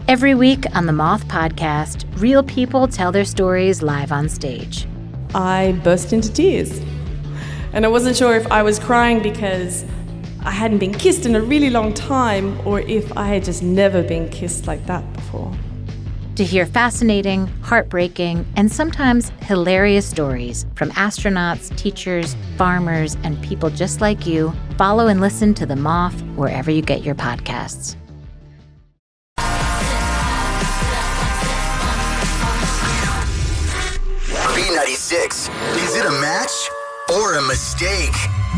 Every week on the Moth Podcast, real people tell their stories live on stage. I burst into tears. And I wasn't sure if I was crying because I hadn't been kissed in a really long time or if I had just never been kissed like that before. To hear fascinating, heartbreaking, and sometimes hilarious stories from astronauts, teachers, farmers, and people just like you, follow and listen to The Moth wherever you get your podcasts. B96. Is it a match or a mistake?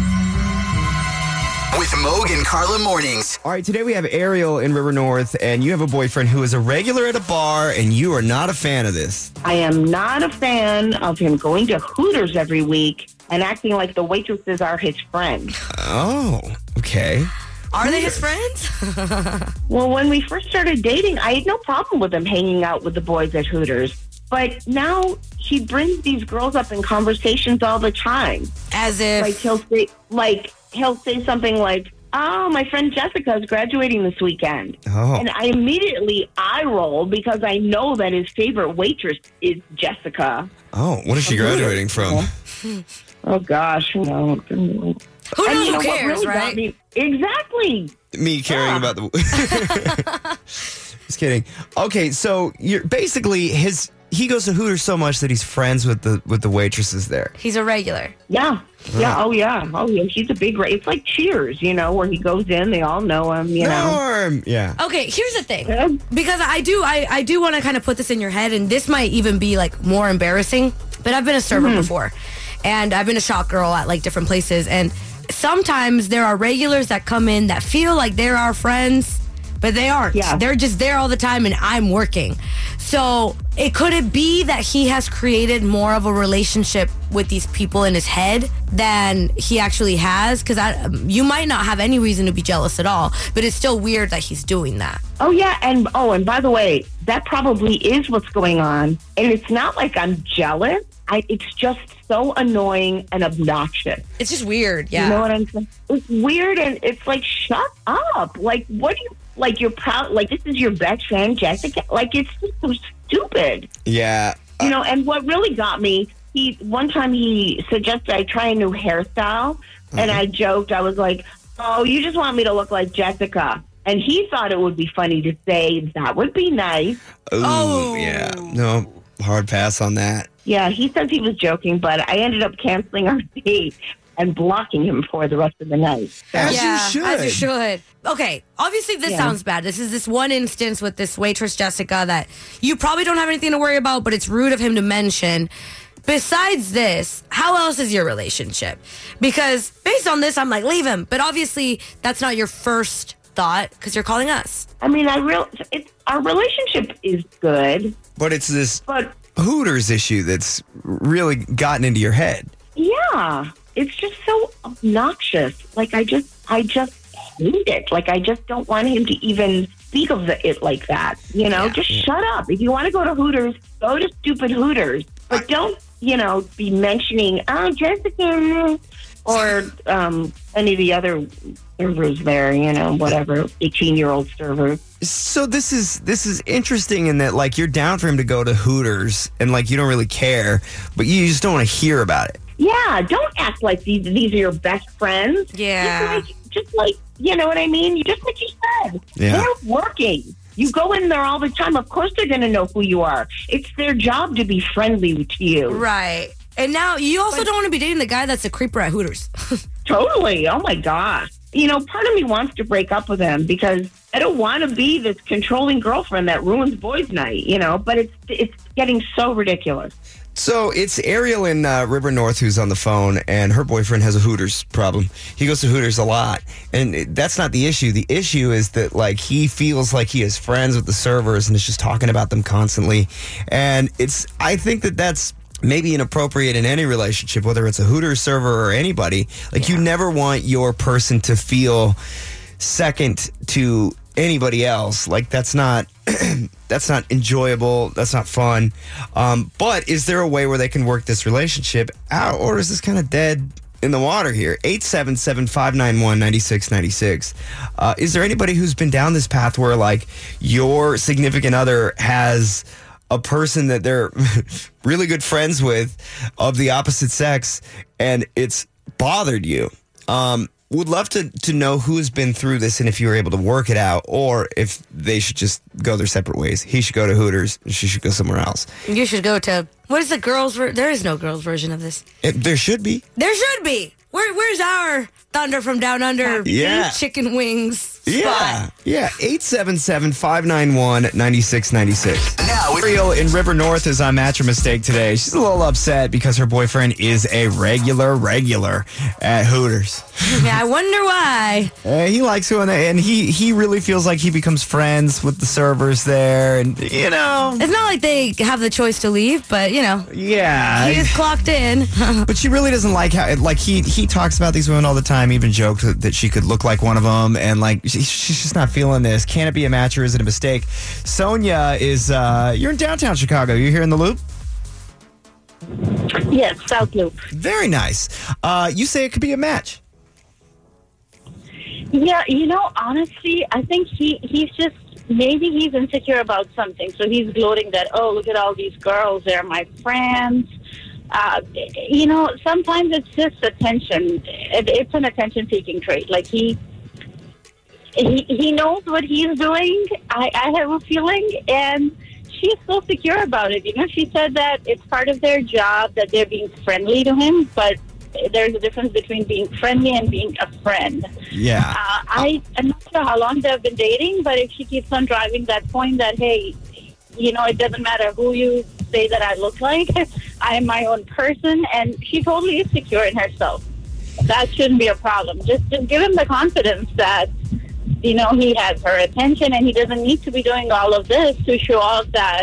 With Moog and Carla Mornings. All right, today we have Ariel in River North, and you have a boyfriend who is a regular at a bar, and you are not a fan of this. I am not a fan of him going to Hooters every week and acting like the waitresses are his friends. Oh, okay. Are they his friends? Well, when we first started dating, I had no problem with him hanging out with the boys at Hooters. But now he brings these girls up in conversations all the time. As if... He'll say something like, "Oh, my friend Jessica is graduating this weekend." Oh. And I immediately eye roll because I know that his favorite waitress is Jessica. Oh, what is she graduating from? Oh, gosh. No. Who knows? Who cares, right? Exactly. Me caring about the... Just kidding. Okay, so you're basically he goes to Hooters so much that he's friends with the waitresses there. He's a regular. Yeah. Yeah. Oh, yeah. Oh, yeah. He's a big... It's like Cheers, where he goes in. They all know him, Norm! Yeah. Okay, here's the thing. Because I do want to kind of put this in your head, and this might even be, like, more embarrassing. But I've been a server before. And I've been a shot girl at, like, different places. And sometimes there are regulars that come in that feel like they're our friends, but they aren't. Yeah. They're just there all the time, and I'm working. So could it be that he has created more of a relationship with these people in his head than he actually has? Because you might not have any reason to be jealous at all, but it's still weird that he's doing that. Oh, yeah. And by the way, that probably is what's going on. And it's not like I'm jealous. It's just so annoying and obnoxious. It's just weird, yeah. You know what I'm saying? It's weird, and it's like, shut up. Like, what do you... Like, you're proud, like, this is your best friend, Jessica. Like, it's just so stupid. Yeah. And what really got me, one time he suggested I try a new hairstyle, and I joked, I was like, "Oh, you just want me to look like Jessica." And he thought it would be funny to say, "That would be nice." Oh, yeah. No, hard pass on that. Yeah, he says he was joking, but I ended up canceling our date and blocking him for the rest of the night. So. As you should. Okay, obviously this sounds bad. This is this one instance with this waitress, Jessica, that you probably don't have anything to worry about, but it's rude of him to mention. Besides this, how else is your relationship? Because based on this, I'm like, leave him. But obviously, that's not your first thought because you're calling us. I mean, our relationship is good. But it's this Hooters issue that's really gotten into your head. Yeah. It's just so obnoxious. Like, I just hate it. Like, I just don't want him to even speak of it like that. Just shut up. If you want to go to Hooters, go to stupid Hooters. But don't, be mentioning, "Oh, Jessica," or any of the other servers there, whatever, 18-year-old servers. So this is interesting in that, like, you're down for him to go to Hooters and, like, you don't really care, but you just don't want to hear about it. Yeah, don't act like these are your best friends. Yeah. Just like, you know what I mean? Just like you said. Yeah. They're working. You go in there all the time. Of course they're going to know who you are. It's their job to be friendly to you. Right. And now you also don't want to be dating the guy that's a creeper at Hooters. Totally. Oh, my gosh. Part of me wants to break up with him because I don't want to be this controlling girlfriend that ruins boys' night, but it's getting so ridiculous. So it's Ariel in River North who's on the phone, and her boyfriend has a Hooters problem. He goes to Hooters a lot, and that's not the issue. The issue is that, like, he feels like he is friends with the servers and is just talking about them constantly. And I think that's maybe inappropriate in any relationship, whether it's a Hooters server or anybody. Like, you never want your person to feel second to anybody else. Like, that's not that's not enjoyable. That's not fun. But is there a way where they can work this relationship out, or is this kind of dead in the water here. 877-591-9696. Is there anybody who's been down this path where, like, your significant other has a person that they're really good friends with of the opposite sex and it's bothered you? Would love to know who has been through this and if you were able to work it out, or if they should just go their separate ways. He should go to Hooters. She should go somewhere else. You should go to... What is the girls... There is no girls version of this. There should be. There should be. Where's our Thunder from Down Under chicken wings spot? Yeah. 877-591-9696. Now, Ariel in River North is on Match or Mistake today. She's a little upset because her boyfriend is a regular at Hooters. Yeah, I wonder why. He likes her, and he really feels like he becomes friends with the servers there, and it's not like they have the choice to leave, but yeah, he is clocked in. But she really doesn't like how he talks about these women all the time. Even joked that she could look like one of them, and she's just not feeling this. Can it be a match or is it a mistake? Sonia is you're in downtown Chicago. You here in the Loop? Yes, South Loop. Very nice. You say it could be a match. Yeah, honestly, I think he's just, maybe he's insecure about something. So he's gloating that, oh, look at all these girls. They're my friends. Sometimes it's just attention. It's an attention-seeking trait. Like, he knows what he's doing. I have a feeling, and she's so secure about it. She said that it's part of their job, that they're being friendly to him, but there's a difference between being friendly and being a friend. Yeah. I'm not sure how long they've been dating, but if she keeps on driving that point that, hey, it doesn't matter who you say that I look like, I am my own person, and she totally is secure in herself. That shouldn't be a problem. Just give him the confidence that, he has her attention, and he doesn't need to be doing all of this to show off that,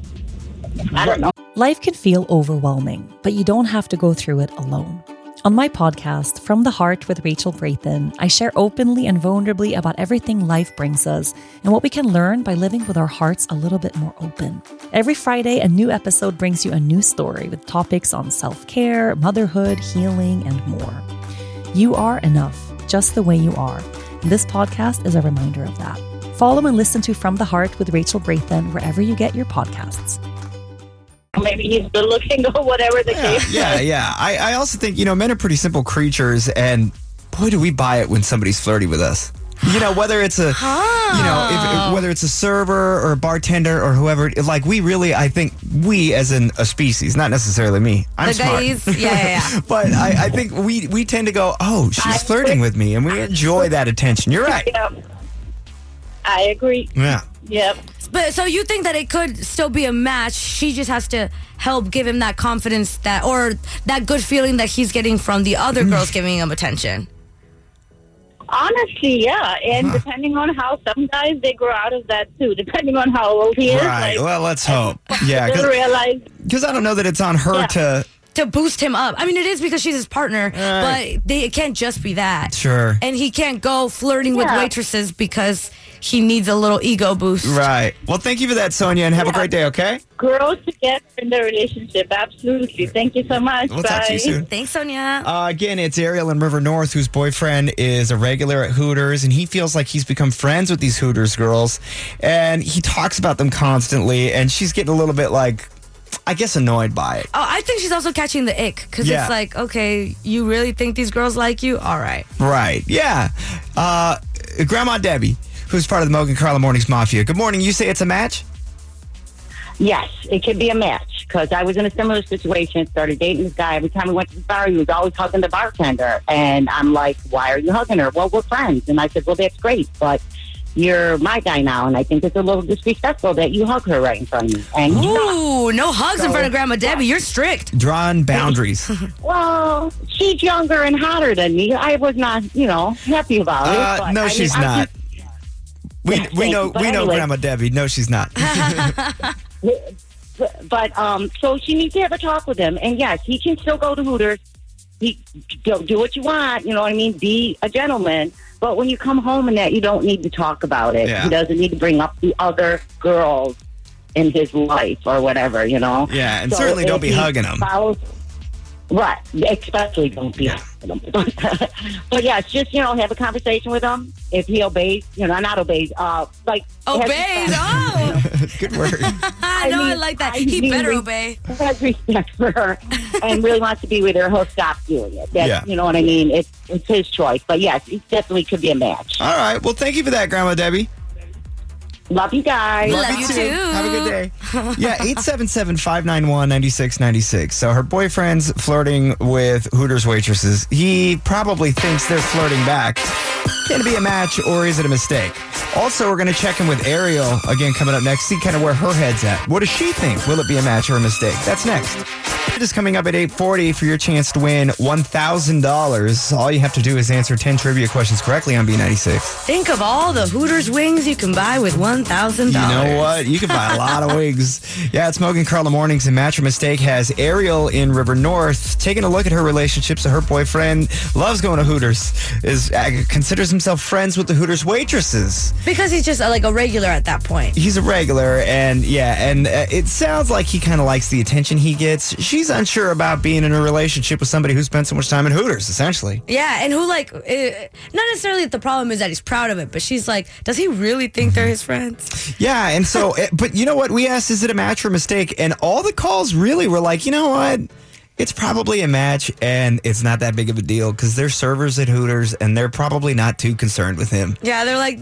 I don't know. Life can feel overwhelming, but you don't have to go through it alone. On my podcast, From the Heart with Rachel Brathen, I share openly and vulnerably about everything life brings us and what we can learn by living with our hearts a little bit more open. Every Friday, a new episode brings you a new story with topics on self-care, motherhood, healing, and more. You are enough, just the way you are. And this podcast is a reminder of that. Follow and listen to From the Heart with Rachel Brathen wherever you get your podcasts. Maybe he's good looking or whatever the case. Yeah. I also think, men are pretty simple creatures, and boy, do we buy it when somebody's flirty with us. Whether it's whether it's a server or a bartender or whoever, I think we as in a species, not necessarily me. I'm smart. Guys, yeah. But I think we tend to go, oh, she's flirting with me, and we enjoy that attention. You're right. Yeah. I agree. Yeah. Yep. But so you think that it could still be a match? She just has to help give him that confidence or that good feeling that he's getting from the other girls giving him attention. Honestly, yeah. And depending on how some guys, they grow out of that too, depending on how old he is. Right. Well, let's hope. Yeah. Because I don't know that it's on her to boost him up. I mean, it is because she's his partner, but it can't just be that. Sure. And he can't go flirting with waitresses because he needs a little ego boost. Right. Well, thank you for that, Sonia, and have a great day, okay? Grow together in the relationship. Absolutely. Thank you so much. We'll talk to you soon. Thanks, Sonia. Again, it's Ariel in River North, whose boyfriend is a regular at Hooters, and he feels like he's become friends with these Hooters girls, and he talks about them constantly, and she's getting a little bit annoyed by it. Oh, I think she's also catching the ick because it's like, okay, you really think these girls like you? All right. Right. Yeah. Grandma Debbie, who's part of the Mogan Carla Mornings Mafia. Good morning. You say it's a match? Yes, it could be a match because I was in a similar situation. Started dating this guy. Every time we went to the bar, he was always hugging the bartender. And I'm like, why are you hugging her? Well, we're friends. And I said, well, that's great, but you're my guy now, and I think it's a little disrespectful that you hug her right in front of me. And ooh, no hugs in front of Grandma Debbie. You're strict. Drawing boundaries. Well, she's younger and hotter than me. I was not, happy about it. But, no, she's not. We know Grandma Debbie. No, she's not. But so she needs to have a talk with him. And yes, he can still go to Hooters. He do what you want. You know what I mean? Be a gentleman. But when you come home and that, you don't need to talk about it. Yeah. He doesn't need to bring up the other girls in his life or whatever, Yeah, and so certainly don't be hugging them. Right. Especially don't be with him. But yeah, it's just, have a conversation with him. If he obeys, not obeys, like... Obeys? Oh! Good word. I like that. He better obey. Has respect for her and really wants to be with her, he'll stop doing it. That's, You know what I mean? It's his choice. But yes, it definitely could be a match. All right. Well, thank you for that, Grandma Debbie. Love you guys. Love you too. Have a good day. Yeah, 877-591-9696. So her boyfriend's flirting with Hooters waitresses. He probably thinks they're flirting back. Can it be a match or is it a mistake? Also, we're going to check in with Ariel again coming up next. See kind of where her head's at. What does she think? Will it be a match or a mistake? That's next. It is coming up at 8:40 for your chance to win $1,000. All you have to do is answer 10 trivia questions correctly on B96. Think of all the Hooters wings you can buy with $1,000. You know what? You can buy a lot of wigs. Yeah, it's Mogan Carl in the mornings, and Match or Mistake has Ariel in River North taking a look at her relationship. So her boyfriend loves going to Hooters, considers himself friends with the Hooters waitresses. Because he's just like a regular at that point. He's a regular, and it sounds like he kind of likes the attention he gets. She's unsure about being in a relationship with somebody who spent so much time at Hooters, essentially. Yeah, and who not necessarily that the problem is that he's proud of it, but she's like, does he really think they're his friends? Yeah, and so, but you know what? We asked, is it a match or a mistake? And all the calls really were like, you know what? It's probably a match, and it's not that big of a deal because they're servers at Hooters, and they're probably not too concerned with him. Yeah, they're like,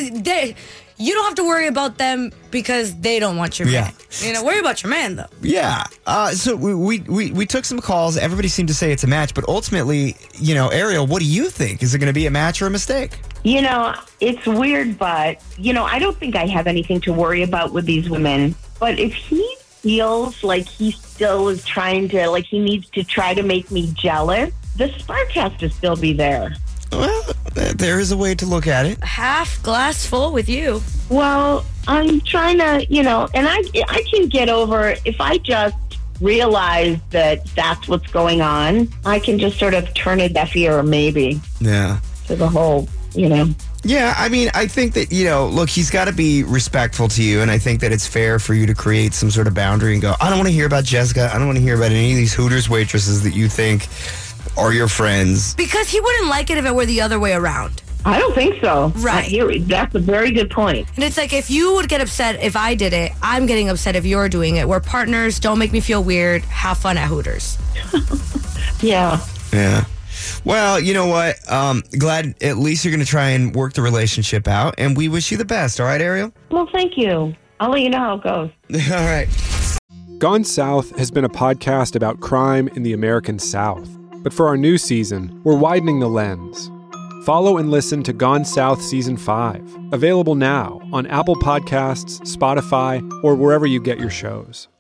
you don't have to worry about them because they don't want your man. Worry about your man, though. Yeah. So we took some calls. Everybody seemed to say it's a match, but ultimately, Ariel, what do you think? Is it going to be a match or a mistake? It's weird, but, I don't think I have anything to worry about with these women. But if he feels like he still is trying to, like he needs to try to make me jealous, the spark has to still be there. Well, there is a way to look at it. Half glass full with you. Well, I'm trying to, and I can get over if I just realize that that's what's going on. I can just sort of turn a deaf ear, maybe. Yeah. To the whole, Yeah, I mean, I think that, look, he's got to be respectful to you, and I think that it's fair for you to create some sort of boundary and go, I don't want to hear about Jessica. I don't want to hear about any of these Hooters waitresses that you think are your friends. Because he wouldn't like it if it were the other way around. I don't think so. Right. That's a very good point. And it's like, if you would get upset if I did it, I'm getting upset if you're doing it. We're partners. Don't make me feel weird. Have fun at Hooters. Yeah. Yeah. Well, you know what? Glad at least you're going to try and work the relationship out, and we wish you the best. All right, Ariel? Well, thank you. I'll let you know how it goes. All right. Gone South has been a podcast about crime in the American South. But for our new season, we're widening the lens. Follow and listen to Gone South Season 5, available now on Apple Podcasts, Spotify, or wherever you get your shows.